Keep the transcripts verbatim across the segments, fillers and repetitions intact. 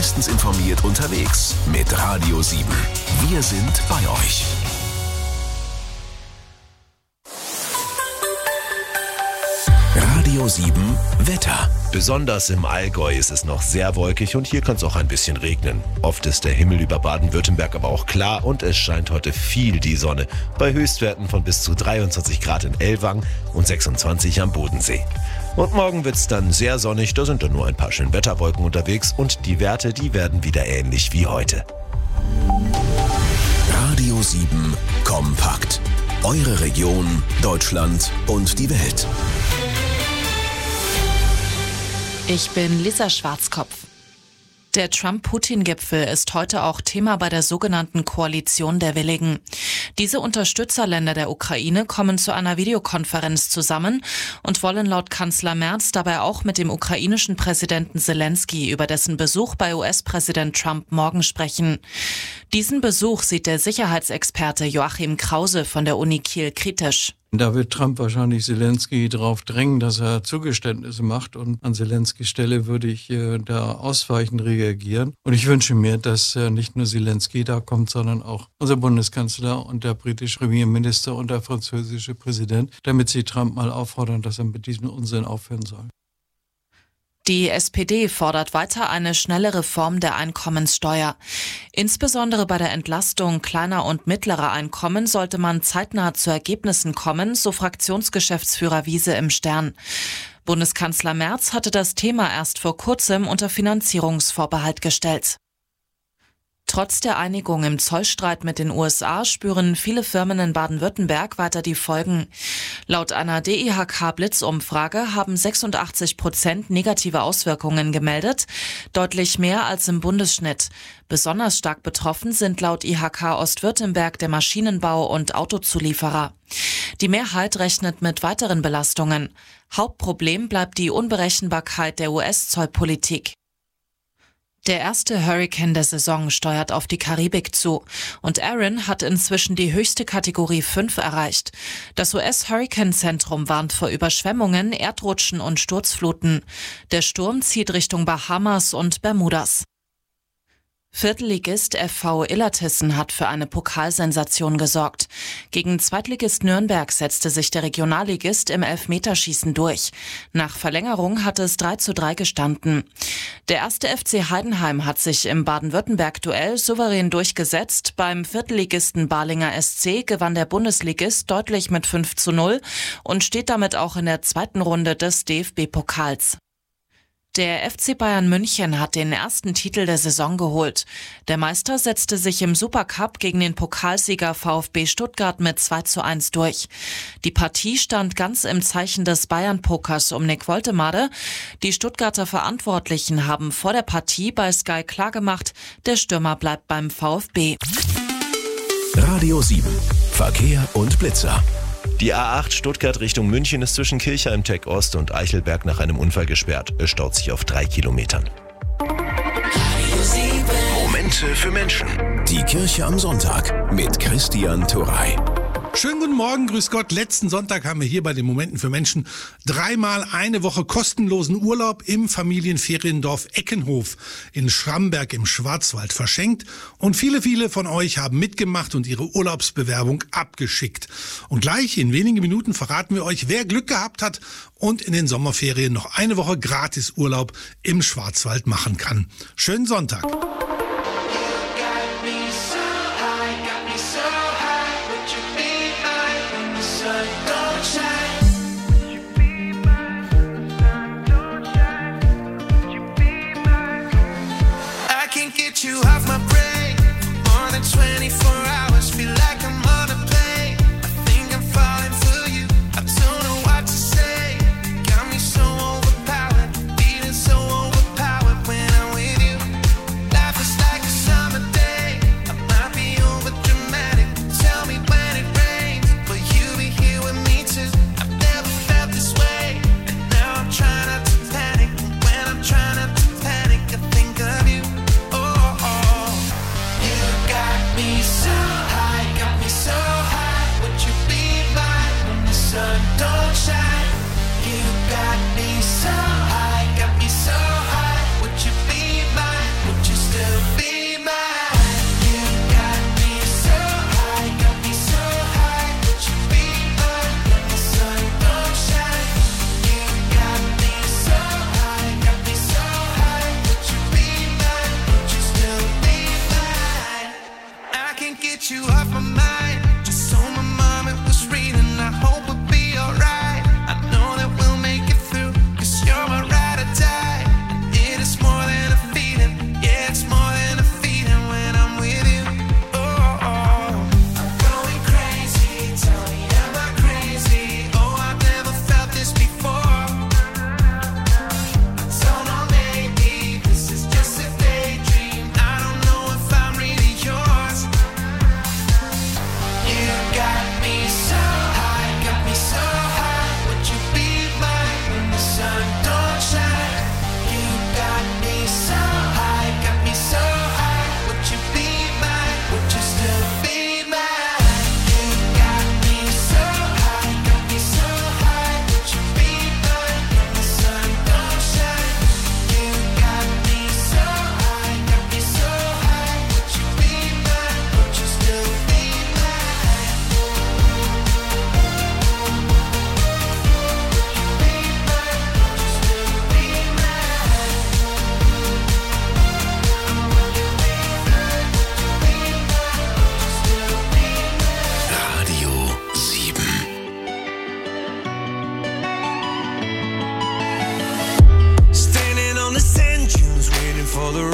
bestens informiert unterwegs mit Radio sieben. Wir sind bei euch. Radio sieben Wetter. Besonders im Allgäu ist es noch sehr wolkig und hier kann es auch ein bisschen regnen. Oft ist der Himmel über Baden-Württemberg aber auch klar und es scheint heute viel die Sonne. Bei Höchstwerten von bis zu dreiundzwanzig Grad in Ellwangen und sechsundzwanzig am Bodensee. Und morgen wird es dann sehr sonnig, da sind dann nur ein paar Schönwetterwolken unterwegs und die Werte, die werden wieder ähnlich wie heute. Radio sieben kompakt. Eure Region, Deutschland und die Welt. Ich bin Lisa Schwarzkopf. Der Trump-Putin-Gipfel ist heute auch Thema bei der sogenannten Koalition der Willigen. Diese Unterstützerländer der Ukraine kommen zu einer Videokonferenz zusammen und wollen laut Kanzler Merz dabei auch mit dem ukrainischen Präsidenten Zelensky über dessen Besuch bei U S-Präsident Trump morgen sprechen. Diesen Besuch sieht der Sicherheitsexperte Joachim Krause von der Uni Kiel kritisch. Da wird Trump wahrscheinlich Zelensky darauf drängen, dass er Zugeständnisse macht. Und an Zelenskys Stelle würde ich äh, da ausweichend reagieren. Und ich wünsche mir, dass äh, nicht nur Zelensky da kommt, sondern auch unser Bundeskanzler und der britische Premierminister und der französische Präsident, damit sie Trump mal auffordern, dass er mit diesem Unsinn aufhören soll. Die S P D fordert weiter eine schnelle Reform der Einkommenssteuer. Insbesondere bei der Entlastung kleiner und mittlerer Einkommen sollte man zeitnah zu Ergebnissen kommen, so Fraktionsgeschäftsführer Wiese im Stern. Bundeskanzler Merz hatte das Thema erst vor kurzem unter Finanzierungsvorbehalt gestellt. Trotz der Einigung im Zollstreit mit den U S A spüren viele Firmen in Baden-Württemberg weiter die Folgen. Laut einer D I H K-Blitzumfrage haben sechsundachtzig Prozent negative Auswirkungen gemeldet, deutlich mehr als im Bundesschnitt. Besonders stark betroffen sind laut I H K Ostwürttemberg der Maschinenbau und Autozulieferer. Die Mehrheit rechnet mit weiteren Belastungen. Hauptproblem bleibt die Unberechenbarkeit der U S-Zollpolitik. Der erste Hurrikan der Saison steuert auf die Karibik zu und Aaron hat inzwischen die höchste Kategorie fünf erreicht. Das U S-Hurrikanzentrum warnt vor Überschwemmungen, Erdrutschen und Sturzfluten. Der Sturm zieht Richtung Bahamas und Bermudas. Viertligist F V Illertissen hat für eine Pokalsensation gesorgt. Gegen Zweitligist Nürnberg setzte sich der Regionalligist im Elfmeterschießen durch. Nach Verlängerung hat es drei zu drei gestanden. Der erste F C Heidenheim hat sich im Baden-Württemberg-Duell souverän durchgesetzt. Beim Viertligisten Balinger S C gewann der Bundesligist deutlich mit fünf zu null und steht damit auch in der zweiten Runde des D F B-Pokals. Der F C Bayern München hat den ersten Titel der Saison geholt. Der Meister setzte sich im Supercup gegen den Pokalsieger VfB Stuttgart mit zwei zu eins durch. Die Partie stand ganz im Zeichen des Bayern-Pokers um Nick Woltemade. Die Stuttgarter Verantwortlichen haben vor der Partie bei Sky klargemacht, der Stürmer bleibt beim VfB. Radio sieben. Verkehr und Blitzer. Die A acht Stuttgart Richtung München ist zwischen Kirchheim Tech Ost und Eichelberg nach einem Unfall gesperrt. Es staut sich auf drei Kilometern. Momente für Menschen. Die Kirche am Sonntag mit Christian Turrey. Schönen guten Morgen, grüß Gott. Letzten Sonntag haben wir hier bei den Momenten für Menschen dreimal eine Woche kostenlosen Urlaub im Familienferiendorf Eckenhof in Schramberg im Schwarzwald verschenkt. Und viele, viele von euch haben mitgemacht und ihre Urlaubsbewerbung abgeschickt. Und gleich in wenigen Minuten verraten wir euch, wer Glück gehabt hat und in den Sommerferien noch eine Woche gratis Urlaub im Schwarzwald machen kann. Schönen Sonntag. You have my brain more than twenty-four hours. Feel like I'm on a plane. I think I'm falling for you. I don't know what to say. Got me so overpowered, feeling so overpowered when I'm with you. Life is like a summer day. I might be over dramatic. Tell me when it rains, will you be here with me too? I've never felt this way, and now I'm trying not to panic. And when I'm trying not to panic, I think of you. Me so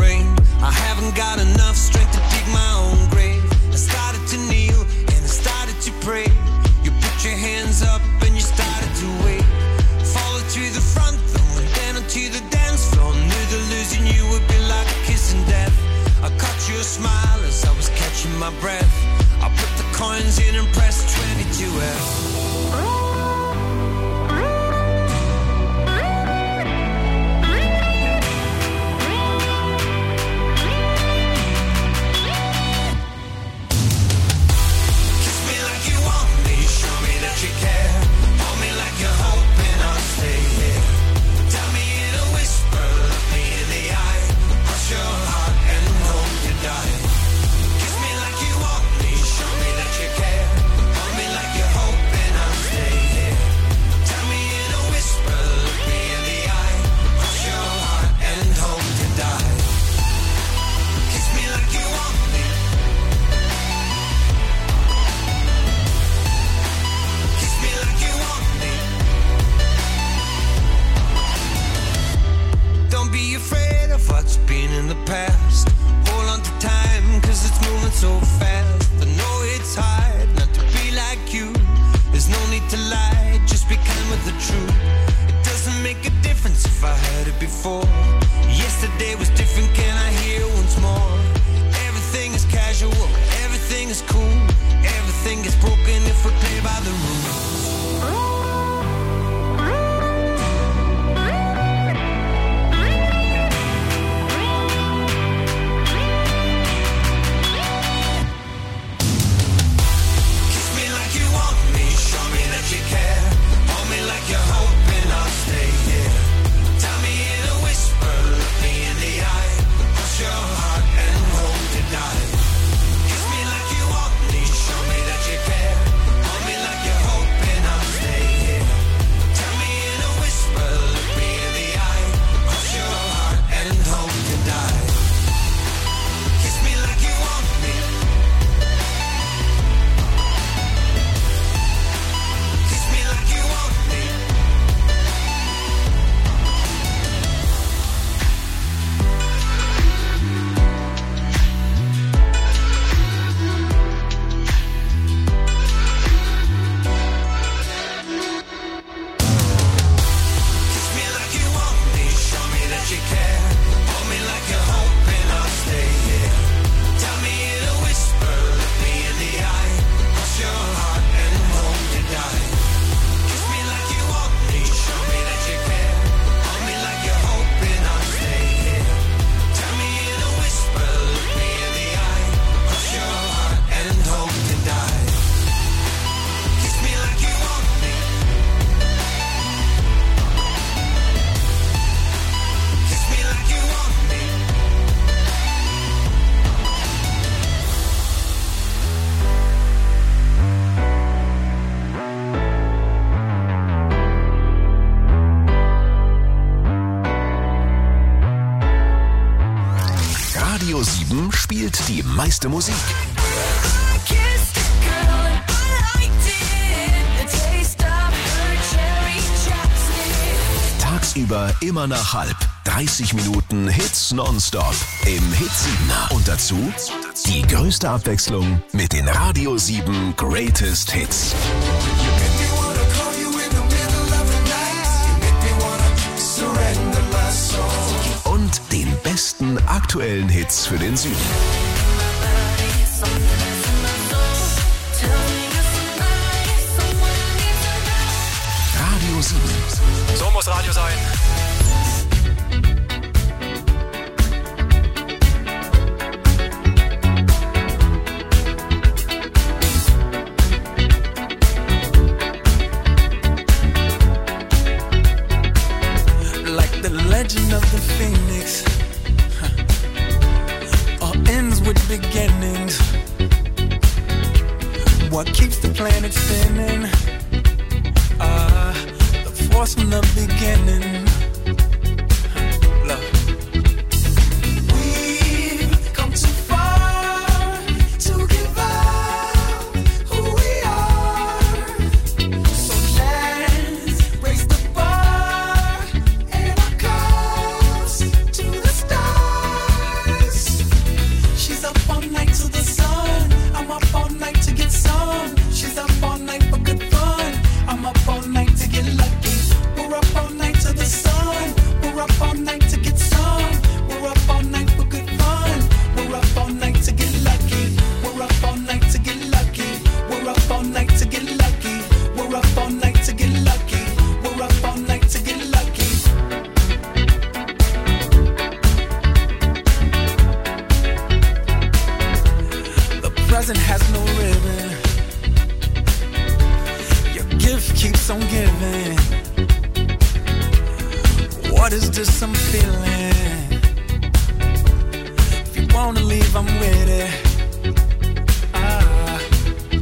brain. I haven't got enough strength to dig my own grave. I started to kneel and I started to pray. You put your hands up and you started to wait. Followed to the front door and then onto the dance floor. Knew that losing you would be like a kiss in death. I caught your smile as I was catching my breath. I put the coins in and pressed twenty-two F. spielt die meiste Musik. Tagsüber immer nach halb. dreißig Minuten Hits nonstop im Hit siebener. Und dazu die größte Abwechslung mit den Radio sieben Greatest Hits. Und den besten aktuellen Hits für den Süden. Radio sieben. So muss Radio sein. Like the legend of the phoenix, huh. All ends with beginnings. What keeps the planet spinning? Ah, uh, the force from the beginning. Love. We've come too far to give up who we are. So let's raise the bar and our cups to the stars. doesn't have no ribbon. Your gift keeps on giving. What is this I'm feeling? If you wanna leave, I'm with it. Ah.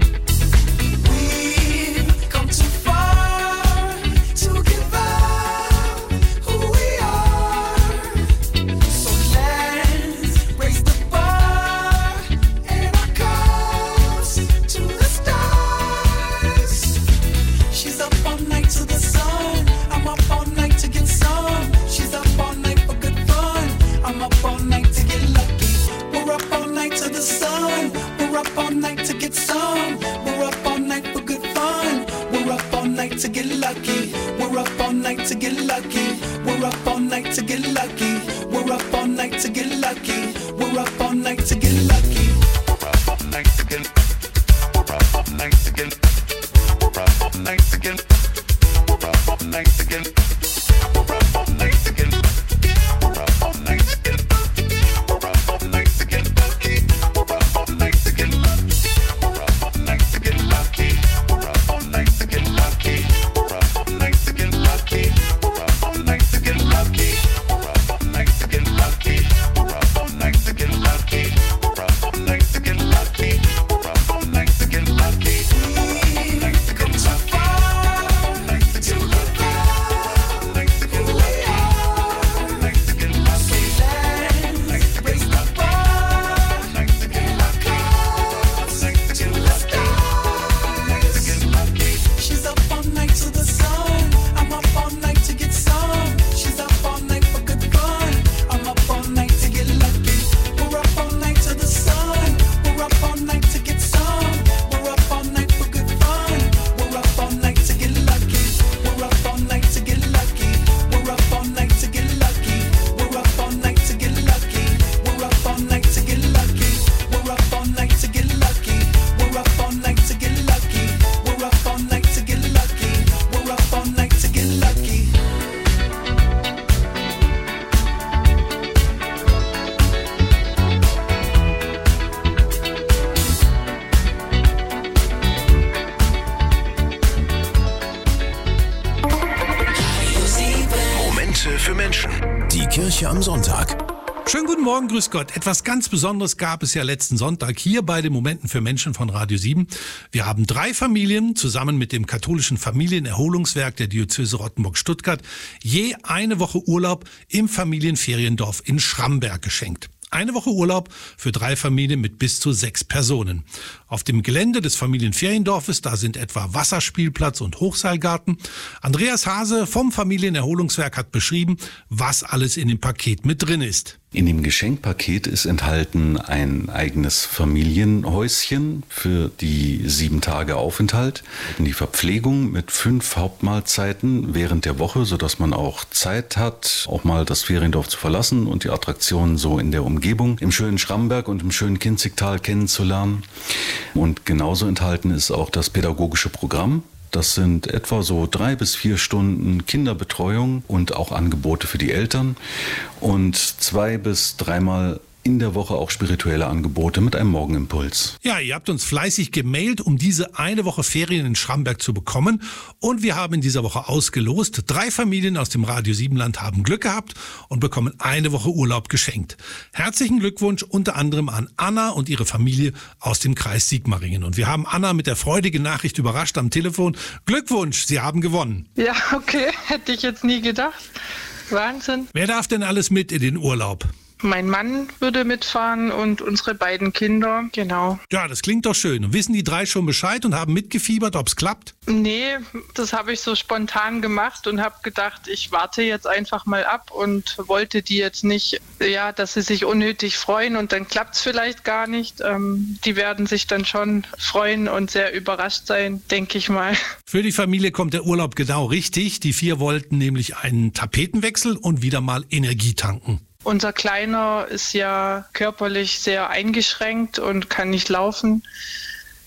We've come too far to give up who we are. So let's raise the bar and our cups to the stars. She's up all night to the sun. I'm up all night to get some. She's up all night for good fun. I'm up all night to get lucky. We're up all night to the sun. We're up all night to get some. We're up all night for good fun. We're up all night to get lucky. We're up all night to get lucky. We're up all night to get lucky. We're up all night to get lucky. We're up all night to get lucky. We're up all night to get. We're up all night to get. We're up all night to get. We're up all night to get. We're up all night to get. We're up all night to get. We're up all night to get lucky. We're up all night to get lucky. We're up all night to get lucky. We're up all night to get lucky. We're up all night to get lucky. We're up all night to get lucky. We're up all night to get lucky. We're up all night to get lucky. We're up all night to get lucky. We're up all night to get lucky. We come too far to give up who we are. So let's raise the bar and our cups to the stars. She's up all night to the sun. I'm up all night to get some. She's up all night for good fun. I'm up all night to get lucky. We're up all night to the sun. We're up all night to get some. We're up all night for good fun. We're up all night to get lucky. We're up all night to get lucky. We're up all night to get lucky. We're up all night to get lucky. We're up all night to get lucky. We're up all night to get lucky. We're up all night to get lucky. We're up all night to get lucky. We're up all night to get lucky. Momente für Menschen. Die Kirche am Sonntag. Schönen guten Morgen, grüß Gott. Etwas ganz Besonderes gab es ja letzten Sonntag hier bei den Momenten für Menschen von Radio sieben. Wir haben drei Familien zusammen mit dem katholischen Familienerholungswerk der Diözese Rottenburg-Stuttgart je eine Woche Urlaub im Familienferiendorf in Schramberg geschenkt. Eine Woche Urlaub für drei Familien mit bis zu sechs Personen. Auf dem Gelände des Familienferiendorfes, da sind etwa Wasserspielplatz und Hochseilgarten. Andreas Hase vom Familienerholungswerk hat beschrieben, was alles in dem Paket mit drin ist. In dem Geschenkpaket ist enthalten ein eigenes Familienhäuschen für die sieben Tage Aufenthalt, die Verpflegung mit fünf Hauptmahlzeiten während der Woche, sodass man auch Zeit hat, auch mal das Feriendorf zu verlassen und die Attraktionen so in der Umgebung im schönen Schramberg und im schönen Kinzigtal kennenzulernen. Und genauso enthalten ist auch das pädagogische Programm. Das sind etwa so drei bis vier Stunden Kinderbetreuung und auch Angebote für die Eltern und zwei bis dreimal in der Woche auch spirituelle Angebote mit einem Morgenimpuls. Ja, ihr habt uns fleißig gemailt, um diese eine Woche Ferien in Schramberg zu bekommen. Und wir haben in dieser Woche ausgelost. Drei Familien aus dem Radio sieben Land haben Glück gehabt und bekommen eine Woche Urlaub geschenkt. Herzlichen Glückwunsch unter anderem an Anna und ihre Familie aus dem Kreis Sigmaringen. Und wir haben Anna mit der freudigen Nachricht überrascht am Telefon. Glückwunsch, Sie haben gewonnen. Ja, okay, hätte ich jetzt nie gedacht. Wahnsinn. Wer darf denn alles mit in den Urlaub? Mein Mann würde mitfahren und unsere beiden Kinder, genau. Ja, das klingt doch schön. Und wissen die drei schon Bescheid und haben mitgefiebert, ob es klappt? Nee, das habe ich so spontan gemacht und habe gedacht, ich warte jetzt einfach mal ab und wollte die jetzt nicht, ja, dass sie sich unnötig freuen und dann klappt es vielleicht gar nicht. Ähm, die werden sich dann schon freuen und sehr überrascht sein, denke ich mal. Für die Familie kommt der Urlaub genau richtig. Die vier wollten nämlich einen Tapetenwechsel und wieder mal Energie tanken. Unser Kleiner ist ja körperlich sehr eingeschränkt und kann nicht laufen.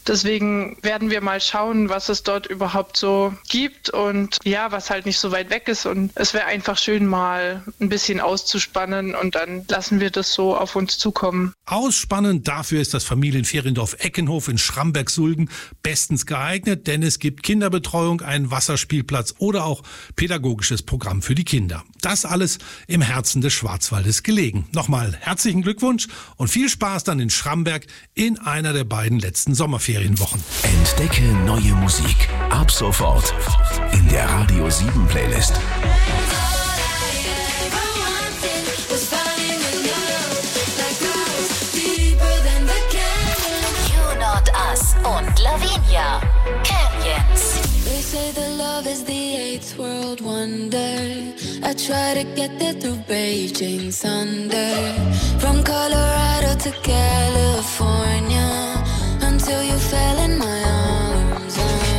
Deswegen werden wir mal schauen, was es dort überhaupt so gibt und ja, was halt nicht so weit weg ist. Und es wäre einfach schön, mal ein bisschen auszuspannen und dann lassen wir das so auf uns zukommen. Ausspannend dafür ist das Familienferiendorf Eckenhof in Schramberg-Sulden bestens geeignet, denn es gibt Kinderbetreuung, einen Wasserspielplatz oder auch pädagogisches Programm für die Kinder. Das alles im Herzen des Schwarzwaldes gelegen. Nochmal herzlichen Glückwunsch und viel Spaß dann in Schramberg in einer der beiden letzten Sommerferienwochen. Entdecke neue Musik. Ab sofort in der Radio sieben Playlist. You Not Us und Lavinia. Canyons. They say that love is the eighth world wonder. I try to get there through Beijing thunder. From Colorado to California, until you fell in my arms.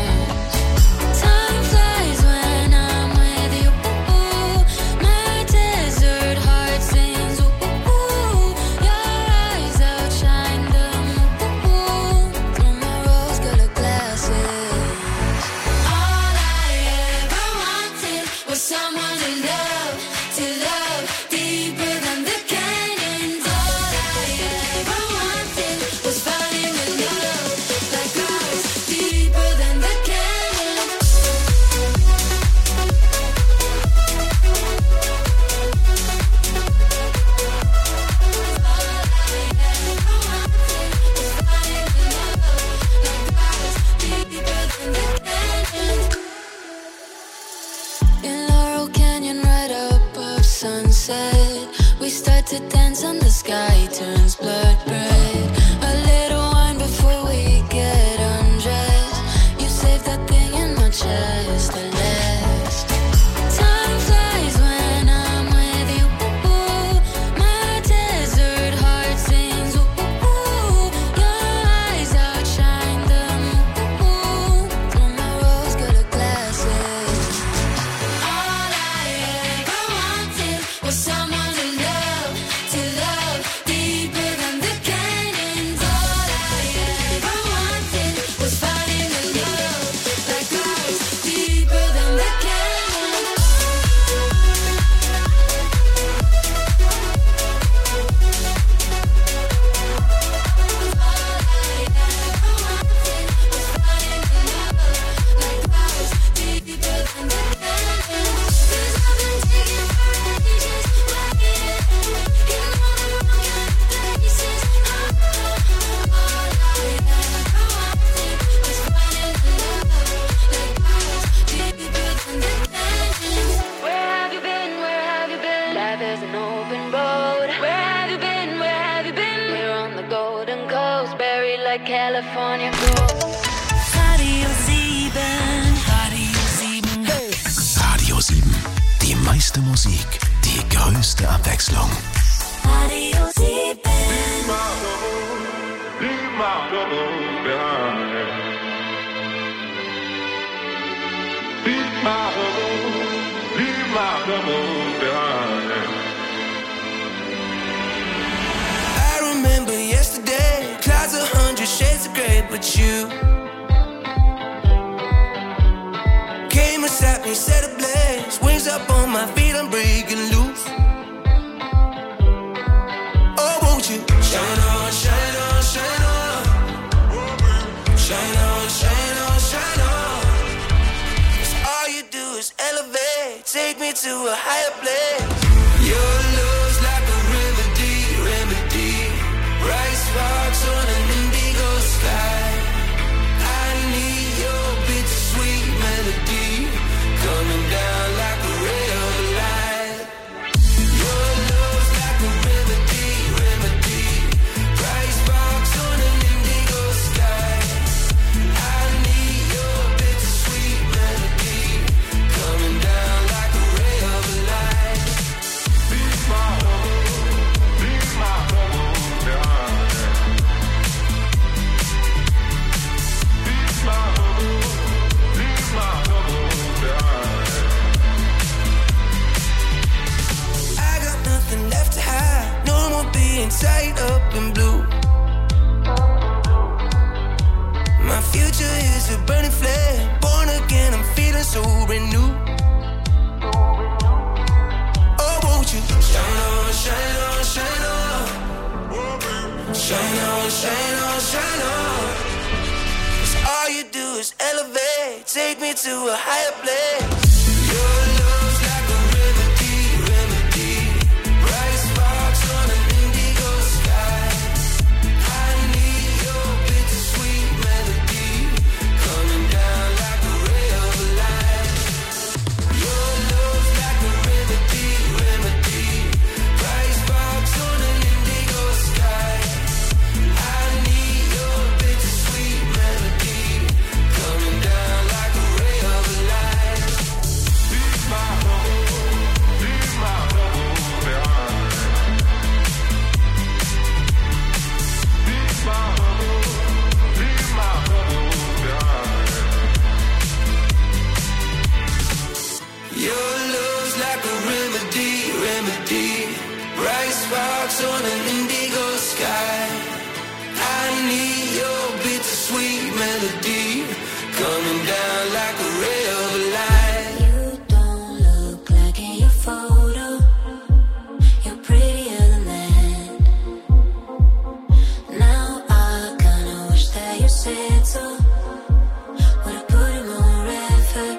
Time flies when I'm with you. My desert heart sings. Your eyes outshine them. Through my rose-colored glasses. All I ever wanted was someone to love, to love deeper than the canyons. All I ever wanted was falling in love like ours, deeper than the canyons. All I ever wanted was falling in love like ours, deeper than the canyons. In Laurel Canyon, right above sunset, we start to dance and the sky turns blood red. A little wine before we get undressed. You save that thing in my chest, the last. Time flies when I'm with you. My desert heart sings. Your eyes outshine them. Through my rose-colored glasses. All I ever wanted was someone to love, to love deeper than the canyons. All I ever wanted was falling in love like ours, deeper than the canyons. Where have you been? Where have you been? Life is an open road. Where have you been? Where have you been? We're on the Golden Coast, buried like California gold. Radio sieben, Radio sieben. Radio sieben. Die meiste Musik, die größte Abwechslung. Radio sieben. I remember yesterday, clouds a hundred shades of gray, but you came and sat me, set ablaze, wings up on my feet, I'm breaking loose. Oh, won't you shine on, shine on, shine on, shine on, shine on, shine on. 'Cause all you do is elevate, take me to a higher place. Your love's like a remedy, remedy. Bright sparks on an indigo sky. I need your bittersweet melody coming down like a ray of light. Your love's like a remedy, remedy. Bright sparks on an indigo sky. I need your bittersweet melody coming down like a ray of light. Be my home, be my home, darling. Be my home, be my home, darling. I got nothing left to hide, no more being tied up in blue. burning flame. Born again, I'm feeling so brand new. Oh, won't you shine on, shine on, shine on. Shine on, shine on, shine on. 'Cause all you do is elevate, take me to a higher place. Your love's like a remedy, remedy. Bright sparks on an indigo sky. I need your bittersweet melody, coming down like a ray of light. Your love's like a remedy, remedy. Bright sparks on an indigo sky. I need your bittersweet melody, coming down like a ray of light. Leave my home, leave my home behind. Leave my home, leave my home behind. Your love's like a remedy, remedy. Bright sparks on an indigo sky. I need your bittersweet melody, coming down like a ray of light. You don't look like in your photo. You're prettier than that. Now I kinda wish that you said so. Would've put in more effort.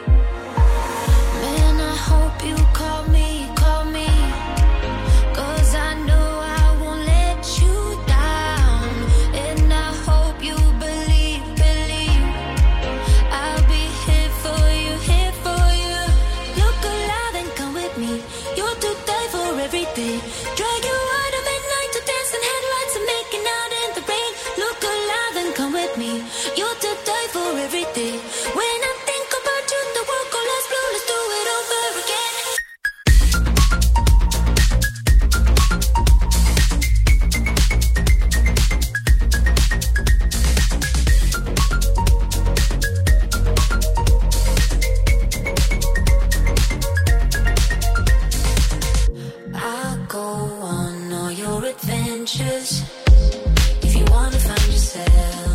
Man, I hope you call me, call me. 'Cause I know I won't let you down. And I hope you believe, believe I'll be here for you, here for you. Look alive and come with me. You're to die for everything. Drag you out of midnight to dance in headlights and making out in the rain. Look alive and come with me. You're to die for everything. When I think about you, the world goes less blue. Let's do it over again. I'll go on all your adventures if you wanna find yourself.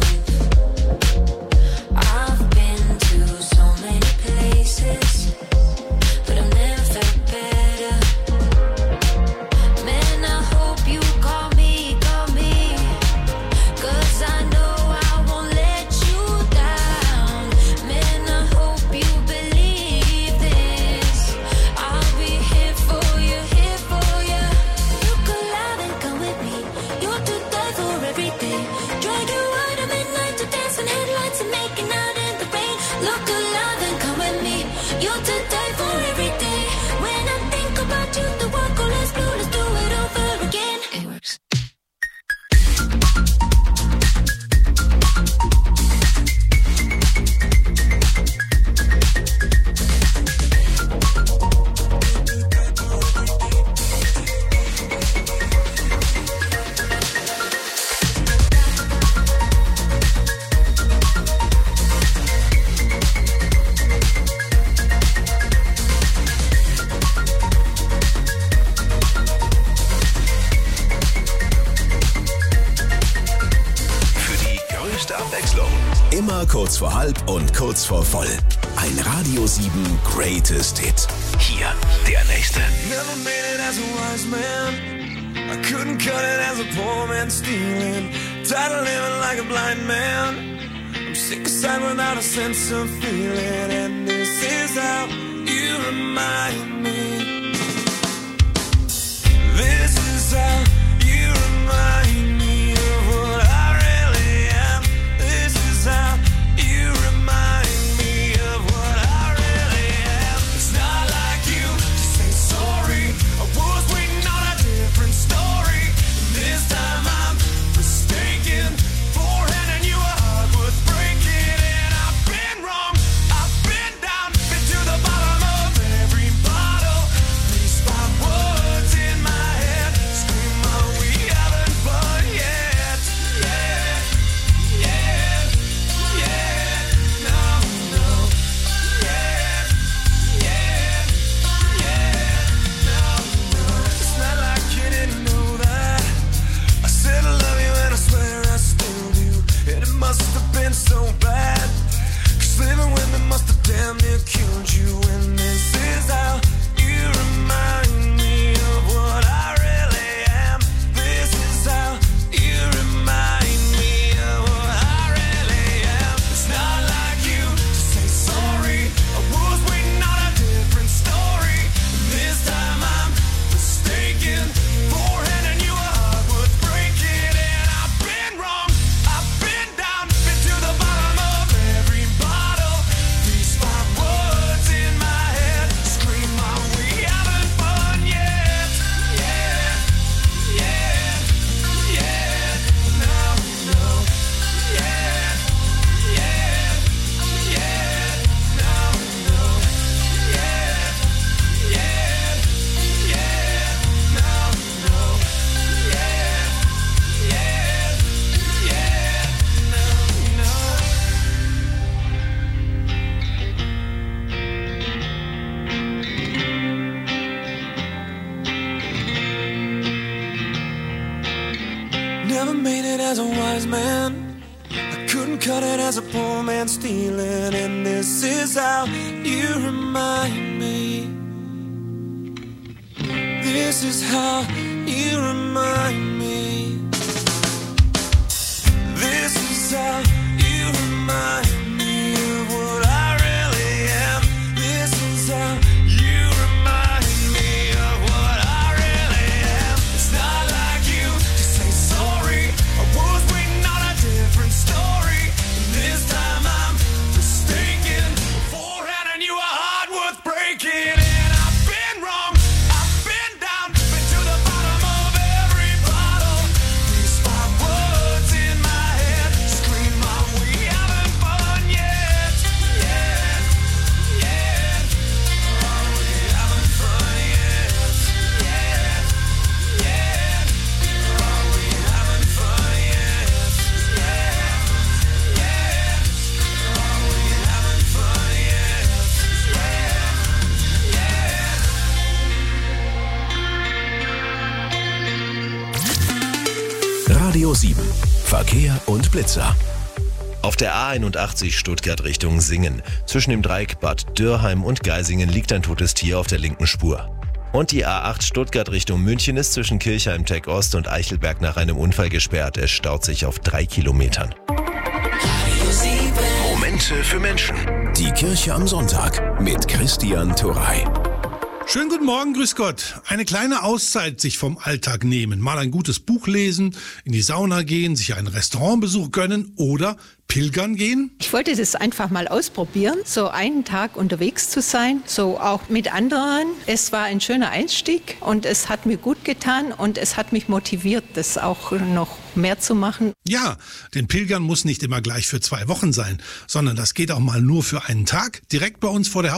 I've been to so many places, but I've never felt better. Man, I hope you call me, call me. 'Cause I know I won't let you down. Man, I hope you believe this. I'll be here for you, here for you. Look alive and come with me. You're to die for everything. Drag you out of midnight to dance in headlights and making out in the rain. Look alive and come with me. You're to die for everything. When I think about you, the world goes less blue. Let's do it over again. It works. Für die größte Abwechslung immer kurz vor halb und kurz vor voll. Ein Radio sieben Greatest Hit. Hier der nächste. Never made it as a wise man. I couldn't cut it as a poor man stealing. Tired of living like a blind man. I'm sick aside without a sense of feeling. And this is how you remind me. This is how you remind me of what I really am. This is how you remind me of what I really am. It's not like you to say sorry. I was waiting on a different story. This time I'm mistaken for handing you a heart worth breaking. And I've been wrong, I've been down, been to the bottom of every bottle. These five words in my head scream Never made it as a wise man. I couldn't cut it as a poor man stealing. And this is how you remind me. This is how you remind me. This is how you remind me of what I really am. This is how you remind me of what I really am. It's not like you to say sorry. I was waiting on a different story. And this time I'm mistaken. Beforehand I knew a heart worth breaking. And I've been wrong. I've been down. Been to the bottom of every bottle. These five words in my head scream out, we haven't fun yet. Yet, yet. Oh, we haven't fun yet. Yet, yet. Oh, we haven't fun yet. Yet, yet. Oh, we haven't fun yet. Yet, yet. Radio sieben. Verkehr und Blitzer. Auf der A einundachtzig Stuttgart Richtung Singen. Zwischen dem Dreieck Bad Dürrheim und Geisingen liegt ein totes Tier auf der linken Spur. Und die A acht Stuttgart Richtung München ist zwischen Kirchheim-Tech Ost und Eichelberg nach einem Unfall gesperrt. Es staut sich auf drei Kilometern. Momente für Menschen. Die Kirche am Sonntag mit Christian Turrey. Schönen guten Morgen, grüß Gott. Eine kleine Auszeit sich vom Alltag nehmen. Mal ein gutes Buch lesen, in die Sauna gehen, sich einen Restaurantbesuch gönnen oder pilgern gehen. Ich wollte das einfach mal ausprobieren, so einen Tag unterwegs zu sein, so auch mit anderen. Es war ein schöner Einstieg und es hat mir gut getan und es hat mich motiviert, das auch noch mehr zu machen. Ja, denn Pilgern muss nicht immer gleich für zwei Wochen sein, sondern das geht auch mal nur für einen Tag, direkt bei uns vor der